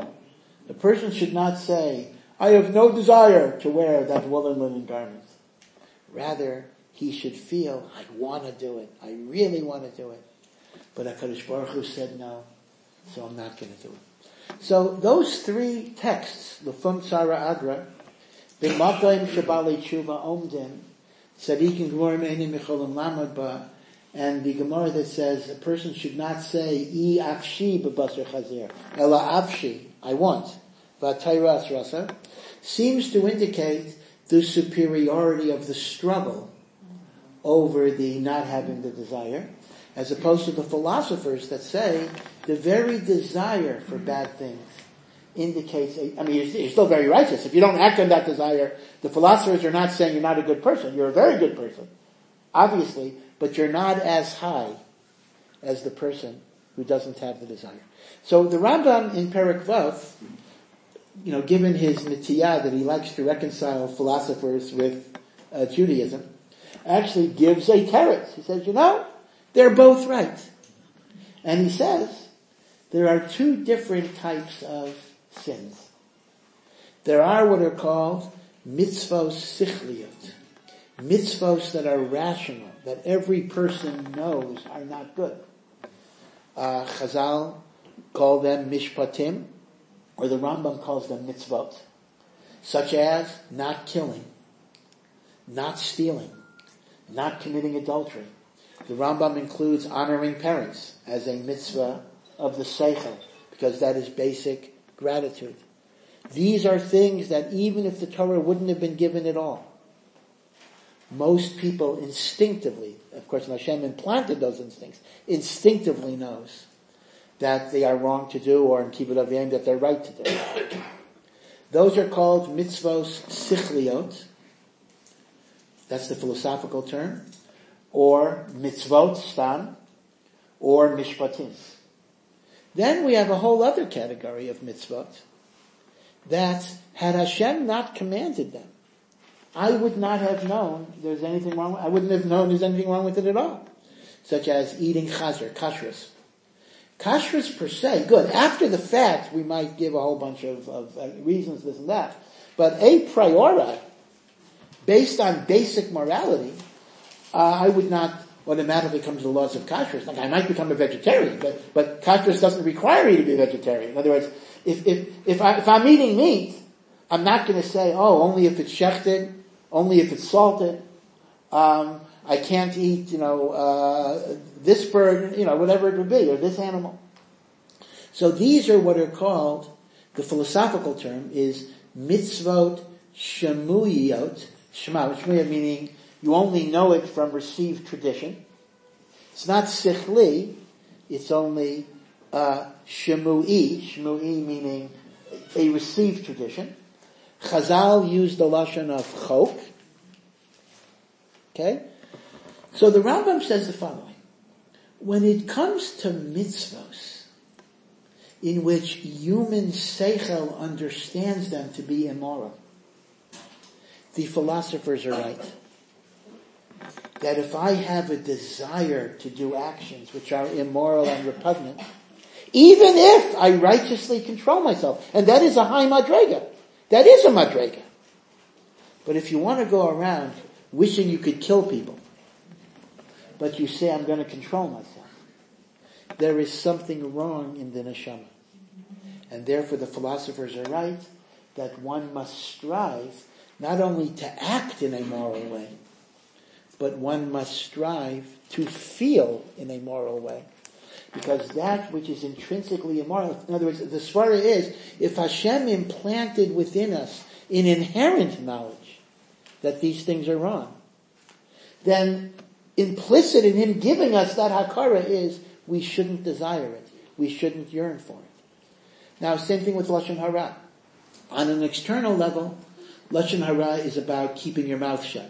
A person should not say, I have no desire to wear that woolen linen garment. Rather, he should feel, I want to do it. I really want to do it. But HaKadosh Baruch Hu said no, so I'm not going to do it. So those three texts, the Lefum Tsara Agra, B'makom shebalei tshuva omdim, tzadikim gemurim einim yecholim lamod ba, and the Gemara that says a person should not say, I afshi b'basar chazer, ela afshi, I want, v'atayra asrasa, seems to indicate the superiority of the struggle over the not having the desire, as opposed to the philosophers that say the very desire for bad things indicates, a, I mean, you're, you're still very righteous. If you don't act on that desire, the philosophers are not saying you're not a good person. You're a very good person, obviously, but you're not as high as the person who doesn't have the desire. So the Rambam in Perek Vav, you know, given his netiyah that he likes to reconcile philosophers with uh, Judaism, actually gives a teretz. He says, you know, they're both right. And he says, there are two different types of sins. There are what are called mitzvos sichliyot, mitzvos that are rational, that every person knows are not good. Uh, Chazal call them mishpatim, or the Rambam calls them mitzvot, such as not killing, not stealing, not committing adultery. The Rambam includes honoring parents as a mitzvah of the seichel, because that is basic gratitude. These are things that even if the Torah wouldn't have been given at all, most people instinctively, of course Hashem implanted those instincts, instinctively knows that they are wrong to do, or in Kibbutz Avim that they're right to do. Those are called mitzvos sichliot. That's the philosophical term. Or mitzvot stam, or mishpatim. Then we have a whole other category of mitzvot that had Hashem not commanded them, I would not have known there's anything wrong with, I wouldn't have known there's anything wrong with it at all. Such as eating chazer, kashrus. Kashrus per se, good. After the fact, we might give a whole bunch of, of uh, reasons, this and that. But a priori, based on basic morality, uh, I would not automatically come to the laws of kashrus. Like I might become a vegetarian, but, but kashrus doesn't require me to be a vegetarian. In other words, if, if, if, I, if I'm eating meat, I'm not going to say, oh, only if it's shechted, only if it's salted. Um, I can't eat, you know, uh, this bird, you know, whatever it would be, or this animal. So these are what are called, the philosophical term is mitzvot shemuyot, shema, shemuyot meaning you only know it from received tradition. It's not sichli, it's only uh, shemui, shemui meaning a received tradition. Chazal used the lashon of chok. Okay? So the Rambam says the following. When it comes to mitzvos, in which human seichel understands them to be immoral, the philosophers are right. That if I have a desire to do actions which are immoral and repugnant, even if I righteously control myself, and that is a high madrega, that is a madrega. But if you want to go around wishing you could kill people, but you say, I'm going to control myself, there is something wrong in the neshama. And therefore the philosophers are right that one must strive not only to act in a moral way, but one must strive to feel in a moral way. Because that which is intrinsically immoral, in other words, the svara is, if Hashem implanted within us an inherent knowledge that these things are wrong, then implicit in Him giving us that hakara is, we shouldn't desire it. We shouldn't yearn for it. Now, same thing with Lashon Hara. On an external level, Lashon Hara is about keeping your mouth shut.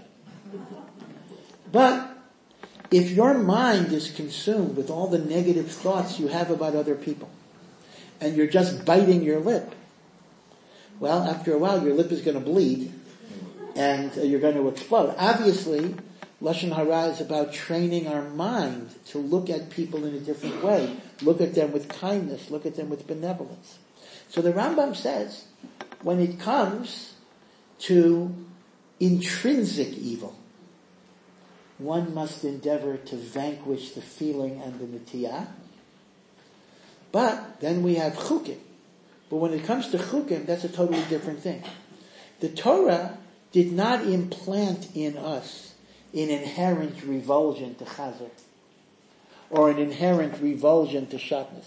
But if your mind is consumed with all the negative thoughts you have about other people, and you're just biting your lip, well, after a while your lip is going to bleed, and uh, you're going to explode. Obviously, Lashon Hara is about training our mind to look at people in a different way, look at them with kindness, look at them with benevolence. So the Rambam says, when it comes to intrinsic evil, one must endeavor to vanquish the feeling and the netiyah. But then we have chukim. But when it comes to chukim, that's a totally different thing. The Torah did not implant in us an inherent revulsion to chazer, or an inherent revulsion to shatnez.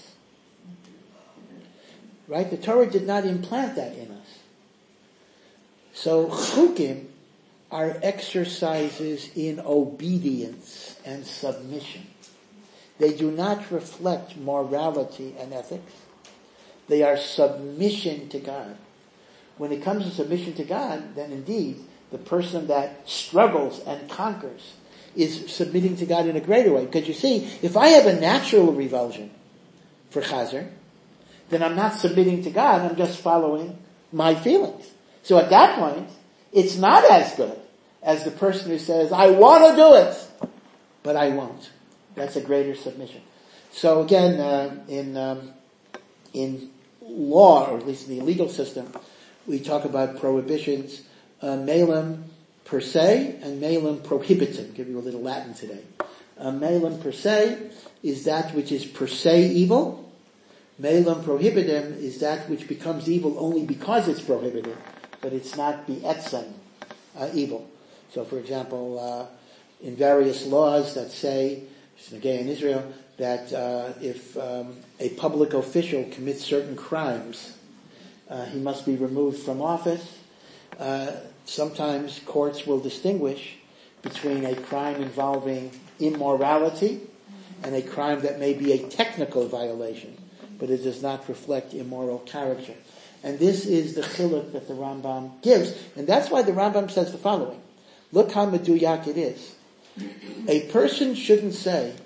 Right? The Torah did not implant that in us. So chukim are exercises in obedience and submission. They do not reflect morality and ethics. They are submission to God. When it comes to submission to God, then indeed, the person that struggles and conquers is submitting to God in a greater way. Because you see, if I have a natural revulsion for chazer, then I'm not submitting to God, I'm just following my feelings. So at that point, it's not as good as the person who says, I want to do it, but I won't. That's a greater submission. So again, uh, in um, in law, or at least in the legal system, we talk about prohibitions, uh, melem per se and melem prohibitum. I'll give you a little Latin today. Uh, melem per se is that which is per se evil. Me'elam prohibitum is that which becomes evil only because it's prohibited, but it's not be'etzem, uh, evil. So, for example, uh, in various laws that say, again in Israel, that uh, if um, a public official commits certain crimes, uh, he must be removed from office. Uh, sometimes courts will distinguish between a crime involving immorality and a crime that may be a technical violation, but it does not reflect immoral character. And this is the chiluk that the Rambam gives. And that's why the Rambam says the following. Look how meduyak it is. A person shouldn't say,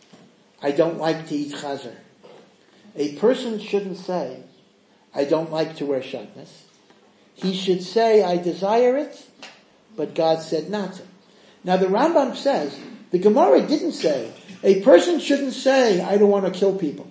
I don't like to eat chazer. A person shouldn't say, I don't like to wear shatnez. He should say, I desire it, but God said not to. Now the Rambam says, the Gemara didn't say, a person shouldn't say, I don't want to kill people.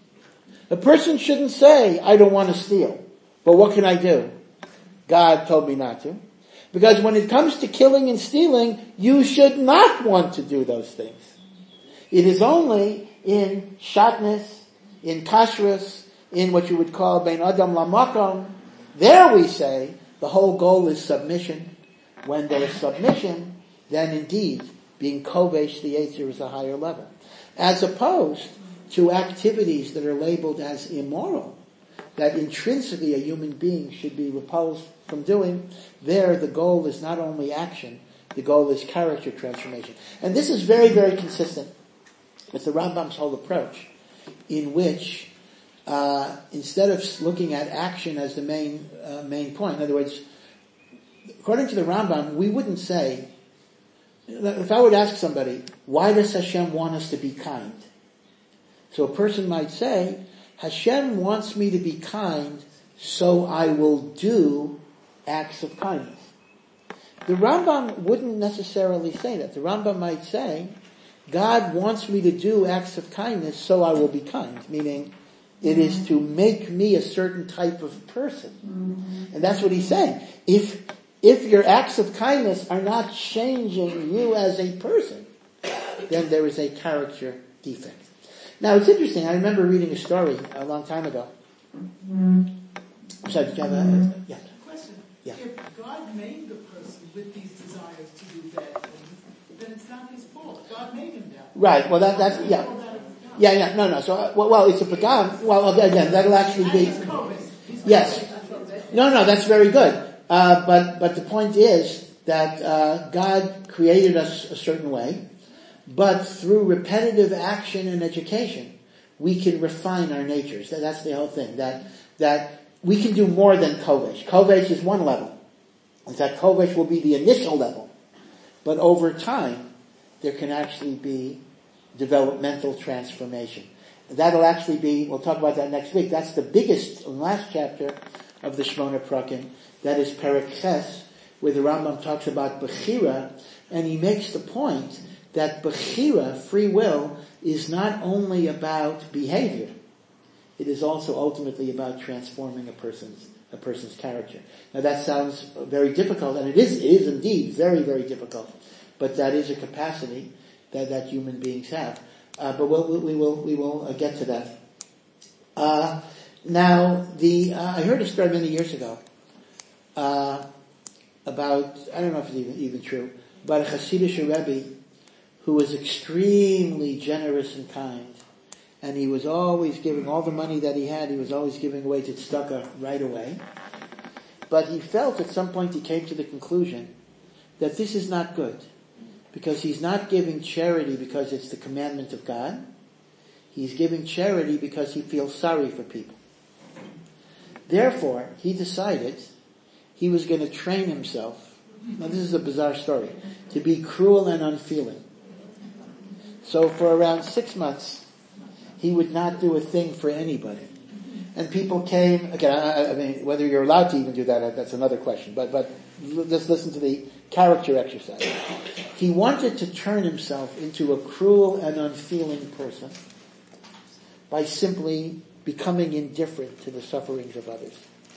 A person shouldn't say, I don't want to steal. But what can I do? God told me not to. Because when it comes to killing and stealing, you should not want to do those things. It is only in shatnez, in kashrus, in what you would call bein adam lamakom. There we say the whole goal is submission. When there is submission, then indeed being kovesh the Yetzer is a higher level. As opposed to activities that are labeled as immoral, that intrinsically a human being should be repulsed from doing. There the goal is not only action, the goal is character transformation. And this is very, very consistent with the Rambam's whole approach, in which uh, instead of looking at action as the main uh, main point, in other words, according to the Rambam, we wouldn't say, if I would ask somebody, why does Hashem want us to be kind? So a person might say, Hashem wants me to be kind, so I will do acts of kindness. The Rambam wouldn't necessarily say that. The Rambam might say, God wants me to do acts of kindness, so I will be kind. Meaning, it is to make me a certain type of person. Mm-hmm. And that's what he's saying. If, if your acts of kindness are not changing you as a person, then there is a character defect. Now, it's interesting. I remember reading a story a long time ago. Mm-hmm. Sorry, did you have a... Yeah. Question. Yeah. If God made the person with these desires to do bad things, then it's not his fault. God made him that. Right. Well, that, that's... Yeah. Yeah, yeah. No, no. So, uh, well, well, it's a pagam. Well, again, that'll actually be... Yes. No, no, that's very good. Uh, but, but the point is that uh, God created us a certain way. But through repetitive action and education, we can refine our natures. That's the whole thing. That that we can do more than kovesh. Kovesh is one level. In fact, kovesh will be the initial level. But over time, there can actually be developmental transformation. That'll actually be, we'll talk about that next week. That's the biggest, last chapter of the Shmona Prakim. That is Perek Ches, where the Rambam talks about Bechira, and he makes the point that Bechira, free will, is not only about behavior. It is also ultimately about transforming a person's a person's character. Now that sounds very difficult, and it is, it is indeed very, very difficult. But that is a capacity that, that human beings have. Uh, but we'll, we will we will uh, get to that. Uh, now, the uh, I heard a story many years ago uh, about, I don't know if it's even, even true, about a Hasidic Rebbe who was extremely generous and kind. And he was always giving all the money that he had, he was always giving away to tzedakah right away. But he felt at some point he came to the conclusion that this is not good. Because he's not giving charity because it's the commandment of God. He's giving charity because he feels sorry for people. Therefore, he decided he was going to train himself, now this is a bizarre story, to be cruel and unfeeling. So for around six months, he would not do a thing for anybody. And people came, again, I, I mean, whether you're allowed to even do that, that's another question, but, but just listen to the character exercise. He wanted to turn himself into a cruel and unfeeling person by simply becoming indifferent to the sufferings of others.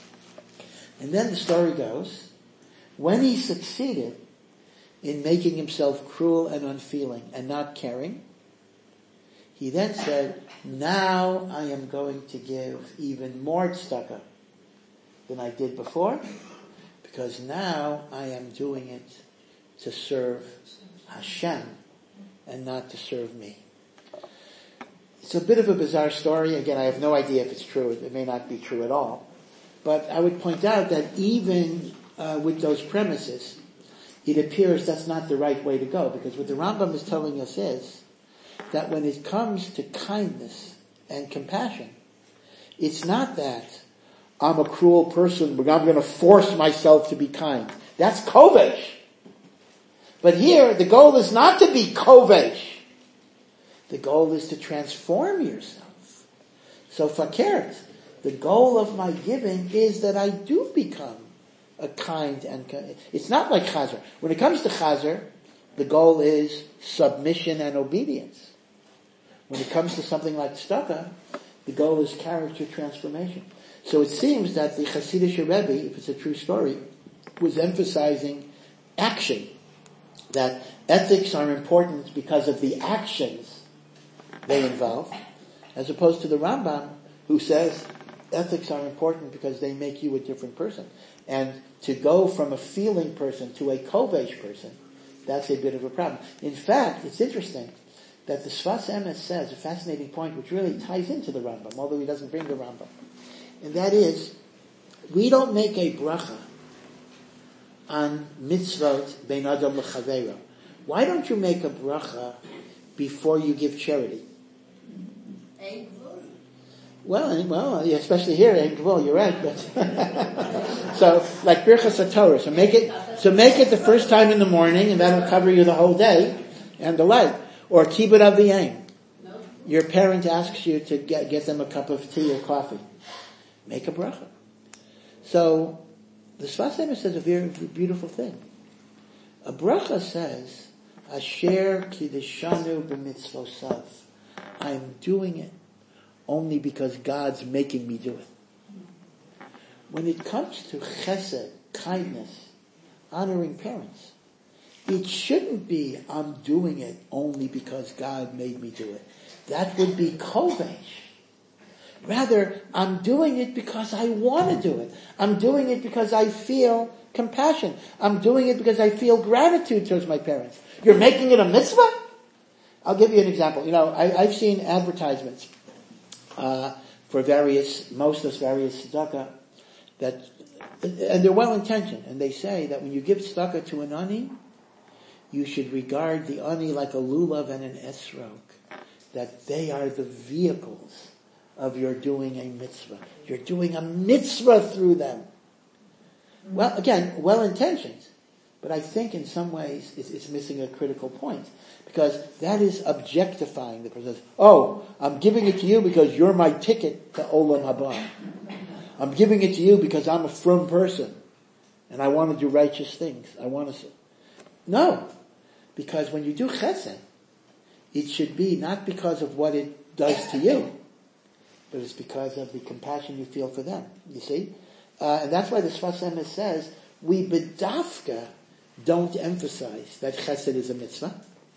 And then the story goes, when he succeeded in making himself cruel and unfeeling and not caring, He then said, now I am going to give even more tzedakah than I did before, because now I am doing it to serve Hashem and not to serve me. It's a bit of a bizarre story. Again, I have no idea if it's true. It may not be true at all. But I would point out that even uh, with those premises, it appears that's not the right way to go, because what the Rambam is telling us is that when it comes to kindness and compassion, it's not that I'm a cruel person, but I'm going to force myself to be kind. That's kovesh. But here, the goal is not to be kovesh. The goal is to transform yourself. So fakert, the goal of my giving is that I do become a kind and kind. It's not like chazer. When it comes to chazer, the goal is submission and obedience. When it comes to something like tzedakah, the goal is character transformation. So it seems that the Hasidic Rebbe, if it's a true story, was emphasizing action. That ethics are important because of the actions they involve, as opposed to the Rambam, who says ethics are important because they make you a different person. And to go from a feeling person to a kovesh person, that's a bit of a problem. In fact, it's interesting that the Sfas Emes says a fascinating point which really ties into the Rambam, although he doesn't bring the Rambam. And that is, we don't make a bracha on mitzvot bein adam lechaveiro. Why don't you make a bracha before you give charity? Well, well, especially here, well, you're right. But so, like Birchas HaTorah, so make it, so make it the first time in the morning, and that'll cover you the whole day, and the light. Or Kibbut Aviyim. Your parent asks you to get get them a cup of tea or coffee. Make a bracha. So, the Sfas Emes says a very beautiful thing. A bracha says, Asher kiddishanu b'mitzvosav. I'm doing it only because God's making me do it. When it comes to chesed, kindness, honoring parents, it shouldn't be, I'm doing it only because God made me do it. That would be kovesh. Rather, I'm doing it because I want to do it. I'm doing it because I feel compassion. I'm doing it because I feel gratitude towards my parents. You're making it a mitzvah? I'll give you an example. You know, I, I've seen advertisements uh, for various, most of various tzedakah, that, and they're well intentioned, and they say that when you give tzedakah to an ani, you should regard the ani like a lulav and an esrog, that they are the vehicles of your doing a mitzvah. You're doing a mitzvah through them. Well, again, well intentioned, but I think in some ways it's, it's missing a critical point, because that is objectifying the person. Oh, I'm giving it to you because you're my ticket to Olam Haba. I'm giving it to you because I'm a frum person and I want to do righteous things. I want to. No, because when you do chesed, it should be not because of what it does to you, but it's because of the compassion you feel for them. You see? Uh, and that's why the Sfas Emes says, we bedafka don't emphasize that chesed is a mitzvah,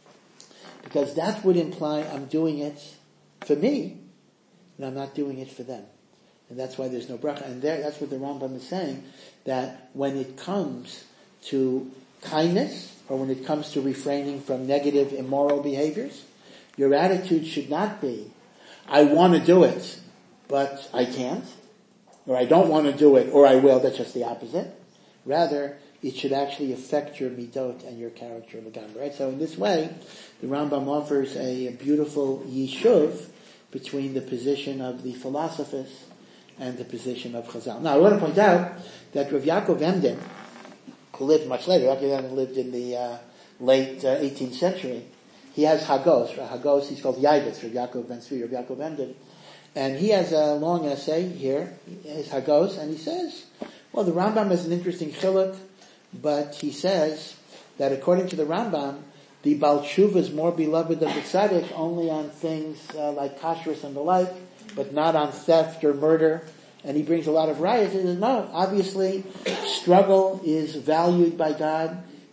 because that would imply I'm doing it for me, and I'm not doing it for them. And that's why there's no bracha. And there, that's what the Rambam is saying, that when it comes to kindness, or when it comes to refraining from negative, immoral behaviors, your attitude should not be, I want to do it, but I can't, or I don't want to do it, or I will. That's just the opposite. Rather, it should actually affect your midot and your character of the right? So in this way, the Rambam offers a, a beautiful yishuv between the position of the philosophers and the position of Chazal. Now, I want to point out that Rav Yaakov Emden, who lived much later, Rav Yaakov Emden lived in the uh, late uh, eighteenth century, he has Hagos. Hagos, he's called Yaivitz, Rav Yaakov Ben Tzvi, Rav Yaakov Emden. And he has a long essay here, his Hagos, and he says, well, the Rambam has an interesting chiluk, but he says that according to the Rambam, the Baal Tshuva is more beloved of the tzaddik only on things uh, like kashrus and the like, but not on theft or murder. And he brings a lot of riots. He says, no, obviously, struggle is valued by God.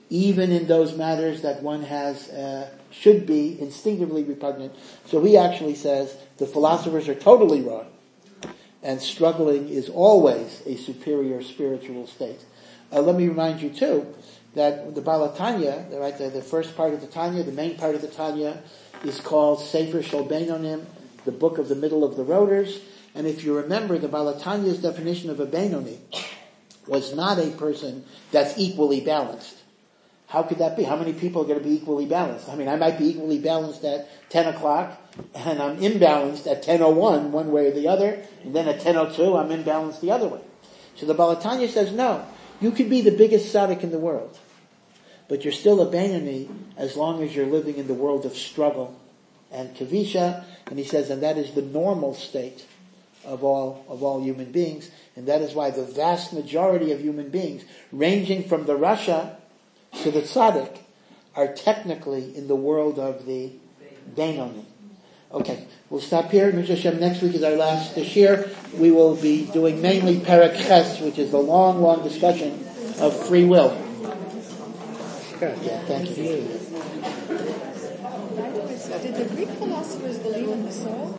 even in those matters that one has, uh, should be instinctively repugnant. So he actually says the philosophers are totally wrong, and struggling is always a superior spiritual state. Uh, let me remind you too, that the Baal HaTanya, right, the, the first part of the Tanya, the main part of the Tanya, is called Sefer Shel Beinonim, the book of the middle of the roaders. And if you remember, the Baal HaTanya's definition of a Beinoni was not a person that's equally balanced. How could that be? How many people are going to be equally balanced? I mean, I might be equally balanced at ten o'clock, and I'm imbalanced at ten oh one, one way or the other, and then at ten oh two, I'm imbalanced the other way. So the Baal HaTanya says, no, you could be the biggest tzaddik in the world, but you're still a Beinoni as long as you're living in the world of struggle and kavisha. And he says, and that is the normal state of all, of all human beings. And that is why the vast majority of human beings, ranging from the Rasha to the tzaddik, are technically in the world of the Beinoni. Okay, we'll stop here. Mister Hashem, next week is our last shir. We will be doing mainly Perek Ches, which is the long, long discussion of free will. Yeah, thank you. Did the Greek philosophers believe in the soul?